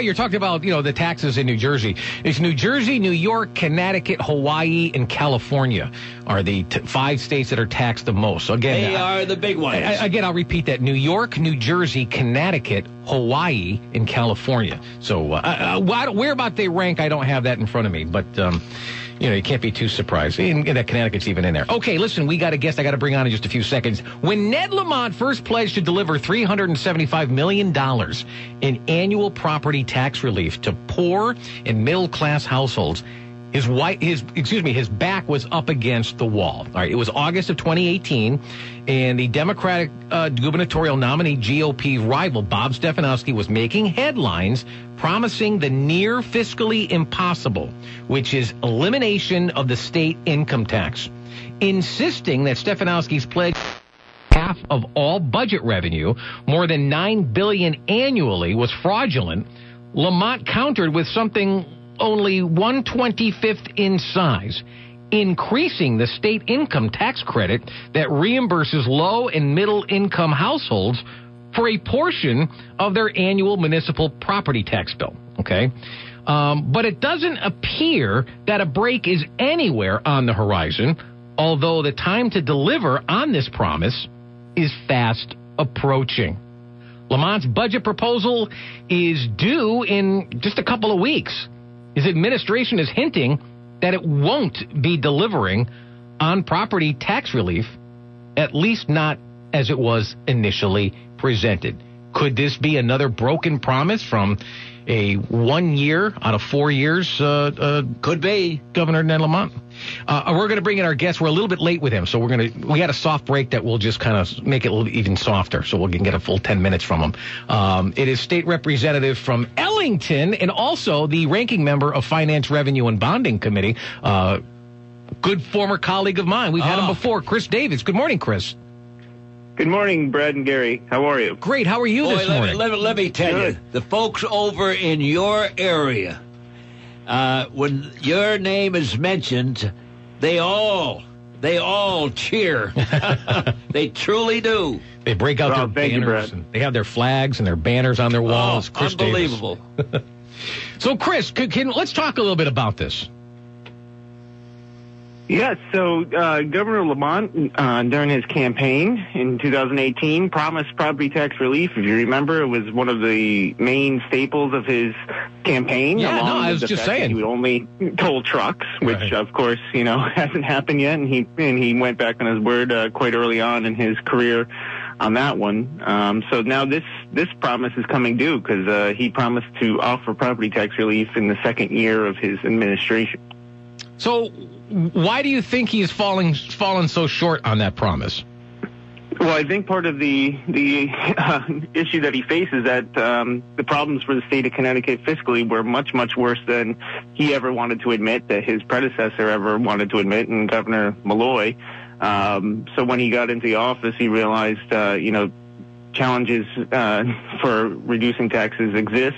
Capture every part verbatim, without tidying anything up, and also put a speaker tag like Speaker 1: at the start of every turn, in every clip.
Speaker 1: way, you're talking about, you know, the taxes in New Jersey. It's New Jersey, New York, Connecticut, Hawaii, and California are the t- five states that are taxed the most. So again,
Speaker 2: they
Speaker 1: I,
Speaker 2: are the big ones.
Speaker 1: I, again, I'll repeat that: New York, New Jersey, Connecticut, Hawaii, and California. So uh, uh, where about they rank? I don't have that in front of me, but. Um, You know, you can't be too surprised. And, and that Connecticut's even in there. Okay, listen, we got a guest I got to bring on in just a few seconds. When Ned Lamont first pledged to deliver three hundred seventy-five million dollars in annual property tax relief to poor and middle-class households, his wife, his excuse me, his back was up against the wall. All right, it was August of twenty eighteen, and the Democratic uh, gubernatorial nominee, G O P rival Bob Stefanowski, was making headlines promising the near fiscally impossible, which is elimination of the state income tax, insisting that Stefanowski's pledge half of all budget revenue, more than nine billion dollars annually, was fraudulent. Lamont countered with something only one twenty-fifth in size, increasing the state income tax credit that reimburses low and middle income households for a portion of their annual municipal property tax bill. Okay. Um, but it doesn't appear that a break is anywhere on the horizon, although the time to deliver on this promise is fast approaching. Lamont's budget proposal is due in just a couple of weeks. His administration is hinting that it won't be delivering on property tax relief, at least not as it was initially presented. Could this be another broken promise from a one year out of four years? Uh, uh,
Speaker 2: Could be.
Speaker 1: Governor Ned Lamont. Uh, we're going to bring in our guest. We're a little bit late with him, so we're going to. We had a soft break that will just kind of make it a little even softer, so we'll get a full ten minutes from him. Um, it is State Representative from Ellington, and also the ranking member of Finance, Revenue, and Bonding Committee. Uh, good former colleague of mine. We've had
Speaker 2: oh.
Speaker 1: him before, Chris Davis. Good morning, Chris.
Speaker 3: Good morning, Brad and Gary. How are you?
Speaker 1: Great. How are you
Speaker 2: Boy,
Speaker 1: this
Speaker 2: let
Speaker 1: morning?
Speaker 2: Me, let, me, let me tell
Speaker 3: Good.
Speaker 2: you, the folks over in your area, uh, when your name is mentioned, they all, they all cheer. They truly do.
Speaker 1: They break out
Speaker 3: Oh,
Speaker 1: their
Speaker 3: thank you,
Speaker 1: banners.
Speaker 3: Brad.
Speaker 1: And they have their flags and their banners on their walls.
Speaker 2: Oh,
Speaker 1: Chris
Speaker 2: unbelievable.
Speaker 1: Davis. So, Chris, can, can, let's talk a little bit about this.
Speaker 3: Yes, so uh, Governor Lamont, uh, during his campaign in two thousand eighteen, promised property tax relief. If you remember, it was one of the main staples of his campaign.
Speaker 1: Yeah,
Speaker 3: along
Speaker 1: no, I
Speaker 3: with
Speaker 1: was
Speaker 3: the
Speaker 1: just
Speaker 3: fact that
Speaker 1: saying.
Speaker 3: He would only toll trucks, which,
Speaker 1: Right.
Speaker 3: of course, you know, hasn't happened yet, and he and he went back on his word uh, quite early on in his career on that one. Um, so now this this promise is coming due because uh, he promised to offer property tax relief in the second year of his administration.
Speaker 1: So, why do you think he's falling fallen so short on that promise?
Speaker 3: Well, I think part of the the uh, issue that he faces is that um, the problems for the state of Connecticut fiscally were much, much worse than he ever wanted to admit, that his predecessor ever wanted to admit, and Governor Malloy. Um, so when he got into office, he realized, uh, you know, challenges uh, for reducing taxes exist.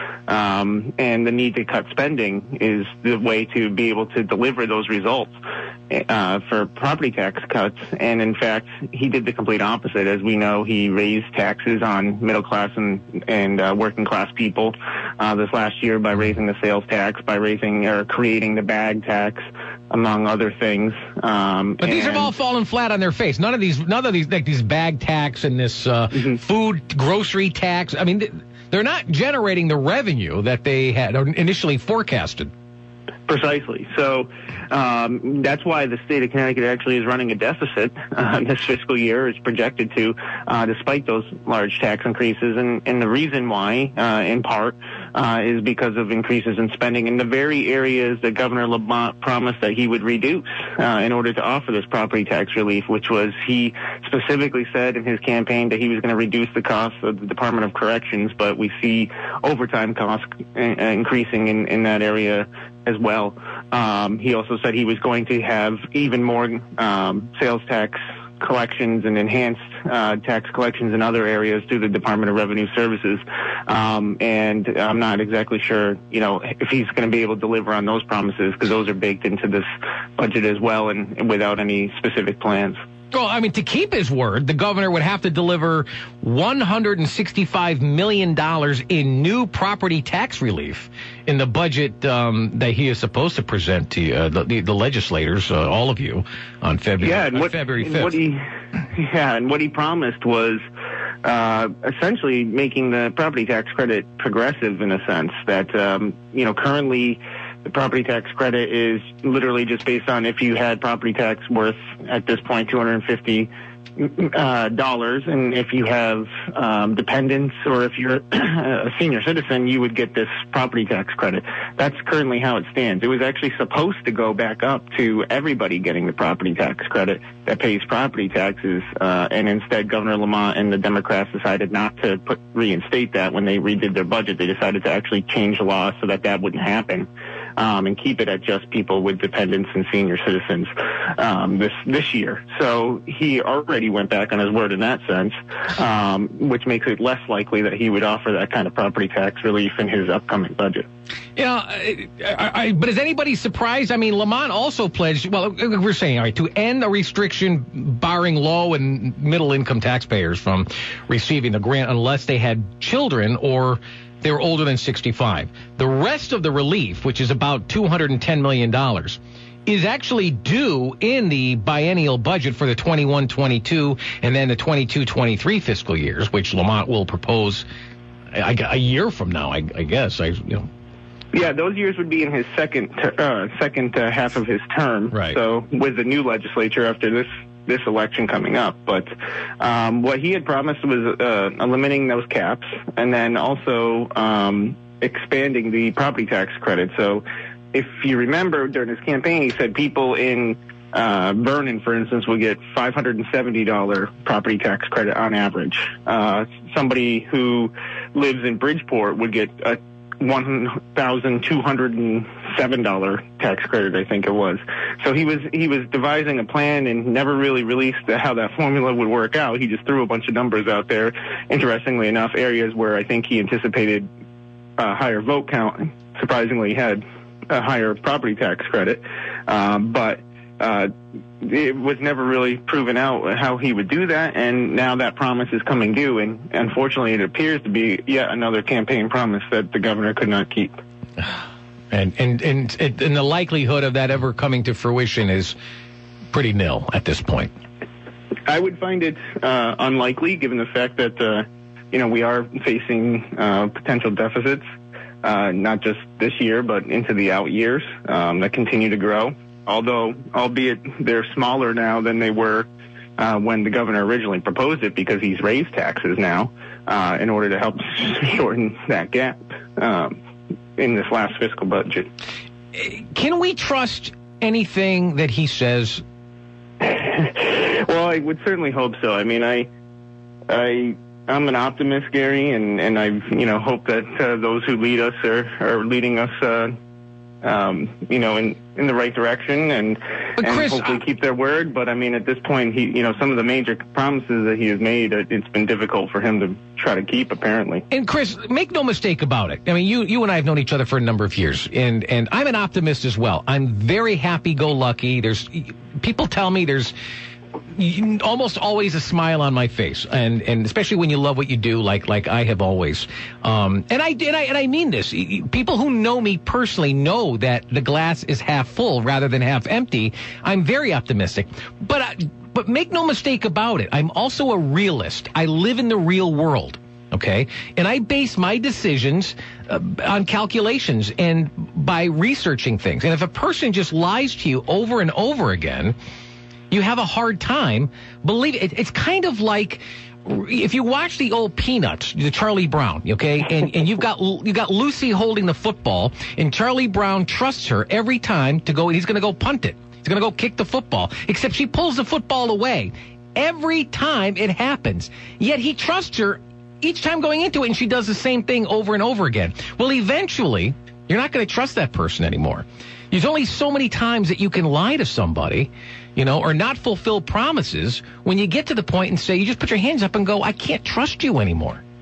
Speaker 3: Um, and the need to cut spending is the way to be able to deliver those results uh, for property tax cuts. And in fact, he did the complete opposite. As we know, he raised taxes on middle class and, and uh, working class people uh, this last year by raising the sales tax, by raising or creating the bag tax, among other things. Um,
Speaker 1: But these have all fallen flat on their face. None of these, none of these, like these bag tax and this uh,
Speaker 3: mm-hmm.
Speaker 1: food grocery tax. I mean, th- they're not generating the revenue that they had initially forecasted.
Speaker 3: Precisely. So um, that's why the state of Connecticut actually is running a deficit uh, this fiscal year. It's projected to, uh, despite those large tax increases. And, and the reason why, uh, in part, uh, is because of increases in spending in the very areas that Governor Lamont promised that he would reduce uh, in order to offer this property tax relief, which was he specifically said in his campaign that he was going to reduce the costs of the Department of Corrections, but we see overtime costs uh, increasing in, in that area as well. Um, he also said he was going to have even more um, sales tax collections and enhanced uh, tax collections in other areas through the Department of Revenue Services. Um, and I'm not exactly sure, you know, if he's going to be able to deliver on those promises, because those are baked into this budget as well, and, and without any specific plans.
Speaker 1: Well, I mean, to keep his word, the governor would have to deliver one hundred sixty-five million dollars in new property tax relief in the budget um, that he is supposed to present to uh, the, the, the legislators, uh, all of you, on February,
Speaker 3: yeah, and
Speaker 1: on
Speaker 3: what,
Speaker 1: February fifth.
Speaker 3: And what he, yeah, and what he promised was uh, essentially making the property tax credit progressive in a sense that, um, you know, currently the property tax credit is literally just based on if you had property tax worth at this point two hundred fifty uh, dollars, and if you have um, dependents or if you're a senior citizen, you would get this property tax credit. That's currently how it stands. It was actually supposed to go back up to everybody getting the property tax credit that pays property taxes, uh, and instead Governor Lamont and the Democrats decided not to put reinstate that when they redid their budget. They decided to actually change the law so that that wouldn't happen. Um, and keep it at just people with dependents and senior citizens um, this this year. So he already went back on his word in that sense, um, which makes it less likely that he would offer that kind of property tax relief in his upcoming budget.
Speaker 1: Yeah, I, I, I, but is anybody surprised? I mean, Lamont also pledged, well, we're saying, all right, to end a restriction barring low and middle income taxpayers from receiving the grant unless they had children or they were older than sixty-five. The rest of the relief, which is about two hundred ten million dollars, is actually due in the biennial budget for the twenty-one twenty-two and then the twenty-two twenty-three fiscal years, which Lamont will propose a, a year from now, I, I guess. I, you know.
Speaker 3: Yeah, those years would be in his second uh, second uh, half of his term.
Speaker 1: Right.
Speaker 3: So with the new legislature after this this election coming up. But um, what he had promised was uh, eliminating those caps and then also um, expanding the property tax credit. So if you remember during his campaign, he said people in uh, Vernon, for instance, would get five hundred seventy dollars property tax credit on average. Uh, somebody who lives in Bridgeport would get a one thousand two hundred seven dollars tax credit, I think it was. So he was he was devising a plan and never really released how that formula would work out. He just threw a bunch of numbers out there. Interestingly enough, areas where I think he anticipated a higher vote count, surprisingly had a higher property tax credit. Um, but uh, it was never really proven out how he would do that, and now that promise is coming due, and unfortunately it appears to be yet another campaign promise that the governor could not keep.
Speaker 1: And and and, and the likelihood of that ever coming to fruition is pretty nil at this point.
Speaker 3: I would find it uh, unlikely, given the fact that uh, you know we are facing uh, potential deficits, uh, not just this year but into the out years um, that continue to grow. Although, albeit they're smaller now than they were uh, when the governor originally proposed it, because he's raised taxes now uh, in order to help shorten that gap um, in this last fiscal budget.
Speaker 1: Can we trust anything that he says?
Speaker 3: Well, I would certainly hope so. I mean, I, I, I'm an optimist, Gary, and, and I, you know, hope that uh, those who lead us are, are leading us, uh, um, you know, in, in the right direction and, and
Speaker 1: Chris,
Speaker 3: hopefully
Speaker 1: I,
Speaker 3: keep their word. But I mean, at this point, he, you know, some of the major promises that he has made, it's been difficult for him to try to keep, apparently.
Speaker 1: And Chris, make no mistake about it. I mean, you, you and I have known each other for a number of years, and, and I'm an optimist as well. I'm very happy-go-lucky. There's people tell me there's almost always a smile on my face, and, and especially when you love what you do, like like I have always. Um, and I and I and I mean this. People who know me personally know that the glass is half full rather than half empty. I'm very optimistic, but I, but make no mistake about it. I'm also a realist. I live in the real world. Okay, and I base my decisions uh, on calculations and by researching things. And if a person just lies to you over and over again, you have a hard time believing it. It's kind of like if you watch the old Peanuts, the Charlie Brown, okay, and, and you've got you got Lucy holding the football, and Charlie Brown trusts her every time to go. He's going to go punt it. He's going to go kick the football, except she pulls the football away every time it happens. Yet he trusts her each time going into it, and she does the same thing over and over again. Well, eventually, you're not going to trust that person anymore. There's only so many times that you can lie to somebody, you know, or not fulfill promises when you get to the point and say, you just put your hands up and go, I can't trust you anymore.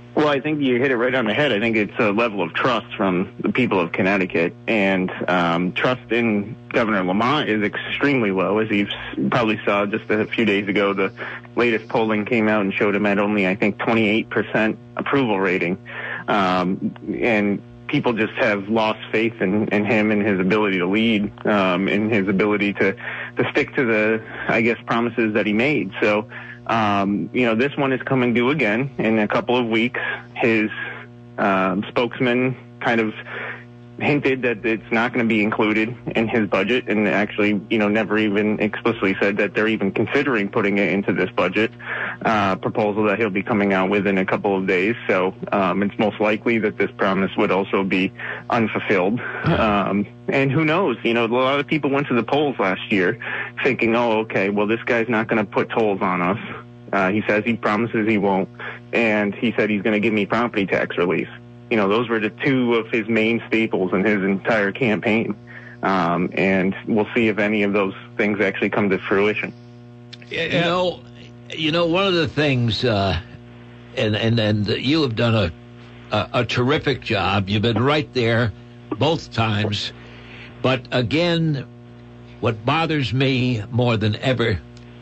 Speaker 3: Well, I think you hit it right on the head. I think it's a level of trust from the people of Connecticut, and um, trust in Governor Lamont is extremely low, as you probably saw just a few days ago. The latest polling came out and showed him at only, I think, twenty-eight percent approval rating, um, and people just have lost faith in, in him and his ability to lead, um, and his ability to, to stick to the, I guess, promises that he made. So, um, you know, this one is coming due again in a couple of weeks. His um, spokesman kind of hinted that it's not going to be included in his budget, and actually, you know, never even explicitly said that they're even considering putting it into this budget uh, proposal that he'll be coming out with in a couple of days. So um, it's most likely that this promise would also be unfulfilled. Um, and who knows? You know, a lot of people went to the polls last year thinking, oh, okay, well, this guy's not going to put tolls on us. Uh, he says he promises he won't, and he said he's going to give me property tax relief. You know, those were the two of his main staples in his entire campaign. Um, and we'll see if any of those things actually come to fruition.
Speaker 2: You know, you know, one of the things, uh, and, and, and you have done a, a, a terrific job. You've been right there both times. But again, what bothers me more than ever,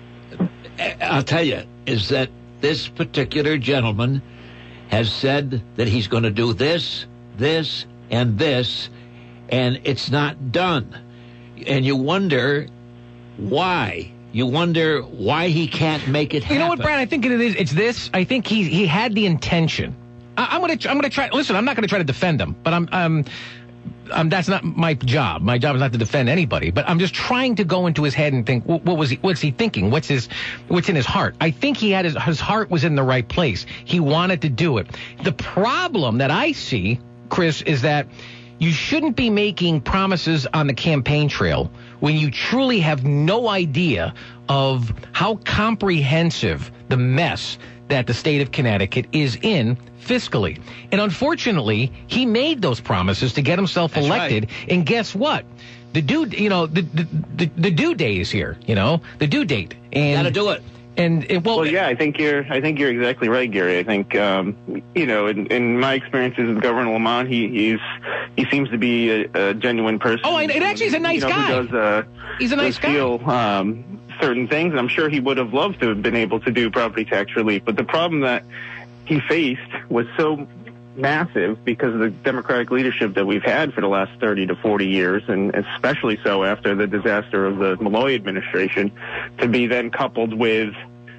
Speaker 2: I'll tell you, is that this particular gentleman has said that he's going to do this, this, and this, and it's not done. And you wonder why. You wonder why he can't make it happen.
Speaker 1: You know what, Brad? I think it is. It's this. I think he he had the intention. I, I'm gonna I'm gonna try. Listen, I'm not gonna try to defend him, but I'm um. Um, that's not my job. My job is not to defend anybody, but I'm just trying to go into his head and think, what, what was he, what's he thinking? What's his, what's in his heart? I think he had his, his heart was in the right place. He wanted to do it. The problem that I see, Chris, is that you shouldn't be making promises on the campaign trail when you truly have no idea of how comprehensive the mess that the state of Connecticut is in fiscally. And unfortunately, he made those promises to get himself
Speaker 2: That's
Speaker 1: elected.
Speaker 2: Right.
Speaker 1: And guess what? The due, you know, the, the the the due day is here. You know, the due date. And
Speaker 2: gotta do it.
Speaker 1: And it, well,
Speaker 3: well, yeah, I think you're. I think you're exactly right, Gary. I think, um, you know, in, in my experiences with Governor Lamont, he he's he seems to be a, a genuine person.
Speaker 1: Oh, and, and actually, he's a nice
Speaker 3: you know,
Speaker 1: guy.
Speaker 3: Who does, uh,
Speaker 1: he's a nice
Speaker 3: does
Speaker 1: guy.
Speaker 3: Feel, um, certain things. I'm sure he would have loved to have been able to do property tax relief, but the problem that he faced was so massive because of the Democratic leadership that we've had for the last thirty to forty years, and especially so after the disaster of the Malloy administration, to be then coupled with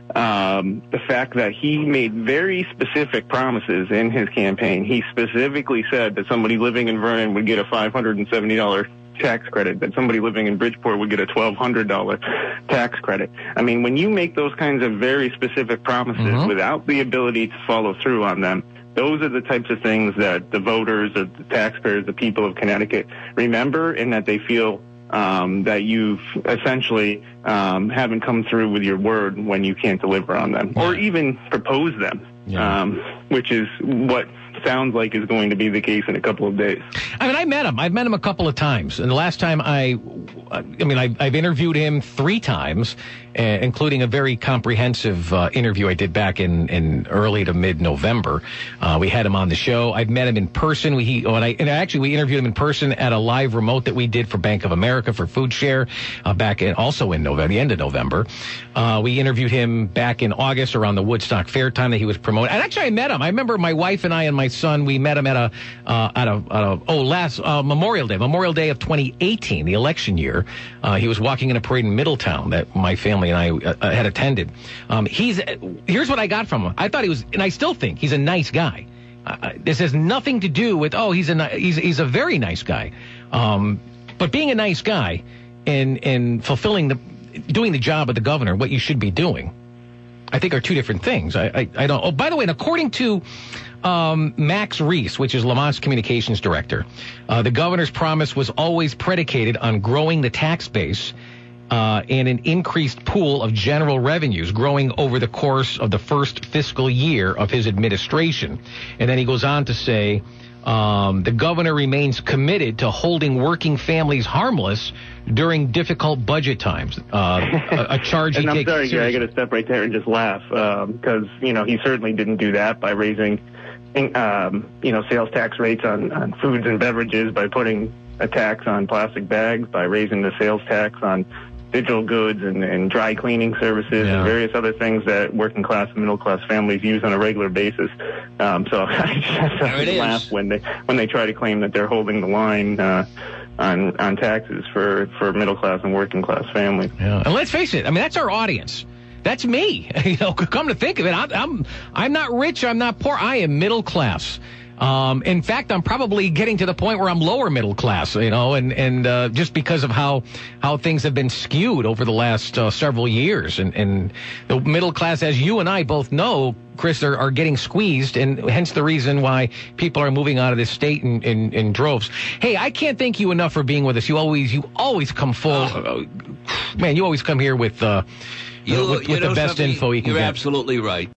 Speaker 3: um, the fact that he made very specific promises in his campaign. He specifically said that somebody living in Vernon would get a five hundred seventy dollars tax credit, that somebody living in Bridgeport would get a twelve hundred dollars tax credit. I mean, when you make those kinds of very specific promises mm-hmm. without the ability to follow through on them, those are the types of things that the voters or the taxpayers, the people of Connecticut remember, and that they feel um, that you've essentially um, haven't come through with your word when you can't deliver on them, yeah. or even propose them, yeah. um, which is what sounds like is going to be the case in a couple of days.
Speaker 1: I mean, I met him. I've met him a couple of times. And the last time I, I mean, I, I've interviewed him three times, uh, including a very comprehensive uh, interview I did back in, in early to mid-November. Uh, we had him on the show. I've met him in person. We, he, when I, and actually, we interviewed him in person at a live remote that we did for Bank of America for Food Share uh, back in, also in November, the end of November. Uh, we interviewed him back in August around the Woodstock Fair time that he was promoting. And actually, I met him. I remember my wife and I and my son, we met him at a, uh, at a, at a oh, last, uh, Memorial Day, Memorial Day of twenty eighteen, the election year. Uh, he was walking in a parade in Middletown that my family and I uh, had attended. Um, he's, here's what I got from him. I thought he was, and I still think he's a nice guy. Uh, this has nothing to do with, oh, he's a, he's, he's a very nice guy. Um, but being a nice guy and, and fulfilling the, doing the job of the governor, what you should be doing, I think are two different things. I, I, I don't, oh, by the way, and according to, Um, Max Reese, which is Lamont's communications director, uh, the governor's promise was always predicated on growing the tax base uh, and an increased pool of general revenues growing over the course of the first fiscal year of his administration. And then he goes on to say, um, the governor remains committed to holding working families harmless during difficult budget times. Uh, a, a charge he
Speaker 3: and I'm
Speaker 1: takes
Speaker 3: sorry,
Speaker 1: seriously.
Speaker 3: Gary, I got to step right there and just laugh because, um, you know, he certainly didn't do that by raising um, you know, sales tax rates on, on foods and beverages, by putting a tax on plastic bags, by raising the sales tax on digital goods and, and dry cleaning services
Speaker 1: yeah.
Speaker 3: and various other things that working class and middle class families use on a regular basis. Um, so I just have to laugh when they when they try to claim that they're holding the line uh, on on taxes for, for middle class and working class families.
Speaker 1: Yeah. And let's face it, I mean, that's our audience. That's me. You know, come to think of it, I'm I'm I'm not rich, I'm not poor, I am middle class. Um, in fact, I'm probably getting to the point where I'm lower middle class, you know, and, and, uh, just because of how, how things have been skewed over the last, uh, several years. And, and the middle class, as you and I both know, Chris, are, are getting squeezed, and hence the reason why people are moving out of this state in, in, in droves. Hey, I can't thank you enough for being with us. You always, you always come full, uh, man, you always come here with, uh,
Speaker 2: you,
Speaker 1: with,
Speaker 2: you
Speaker 1: with the best info you can
Speaker 2: you're
Speaker 1: get.
Speaker 2: You're absolutely right.